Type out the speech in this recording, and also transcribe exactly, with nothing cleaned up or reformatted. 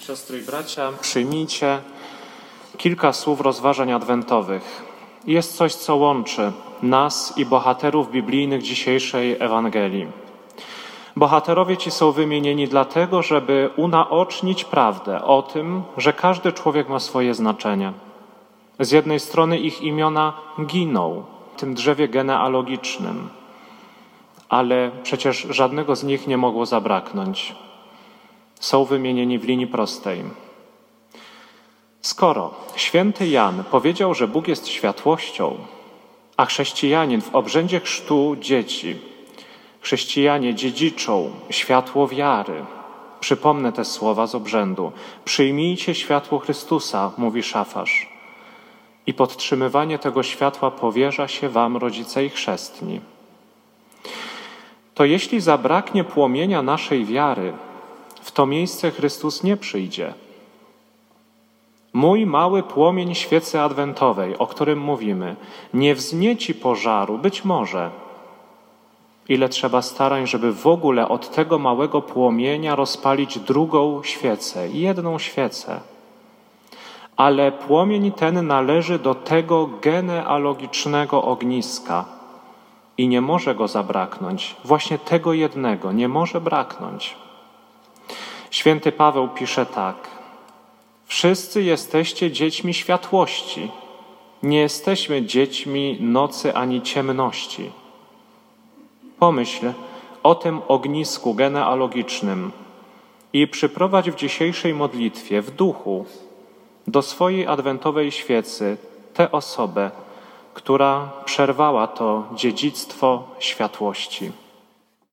Siostry i bracia, przyjmijcie kilka słów rozważań adwentowych. Jest coś, co łączy nas i bohaterów biblijnych dzisiejszej Ewangelii. Bohaterowie ci są wymienieni dlatego, żeby unaocznić prawdę o tym, że każdy człowiek ma swoje znaczenie. Z jednej strony ich imiona giną w tym drzewie genealogicznym, ale przecież żadnego z nich nie mogło zabraknąć. Są wymienieni w linii prostej. Skoro święty Jan powiedział, że Bóg jest światłością, a chrześcijanin w obrzędzie chrztu dzieci, chrześcijanie dziedziczą światło wiary. Przypomnę te słowa z obrzędu. Przyjmijcie światło Chrystusa, mówi szafarz. I podtrzymywanie tego światła powierza się wam, rodzice i chrzestni. To jeśli zabraknie płomienia naszej wiary, w to miejsce Chrystus nie przyjdzie. Mój mały płomień świecy adwentowej, o którym mówimy, nie wznieci pożaru, być może. Ile trzeba starań, żeby w ogóle od tego małego płomienia rozpalić drugą świecę, jedną świecę. Ale płomień ten należy do tego genealogicznego ogniska i nie może go zabraknąć. Właśnie tego jednego nie może braknąć. Święty Paweł pisze tak. Wszyscy jesteście dziećmi światłości. Nie jesteśmy dziećmi nocy ani ciemności. Pomyśl o tym ognisku genealogicznym i przyprowadź w dzisiejszej modlitwie w duchu do swojej adwentowej świecy tę osobę, która przerwała to dziedzictwo światłości.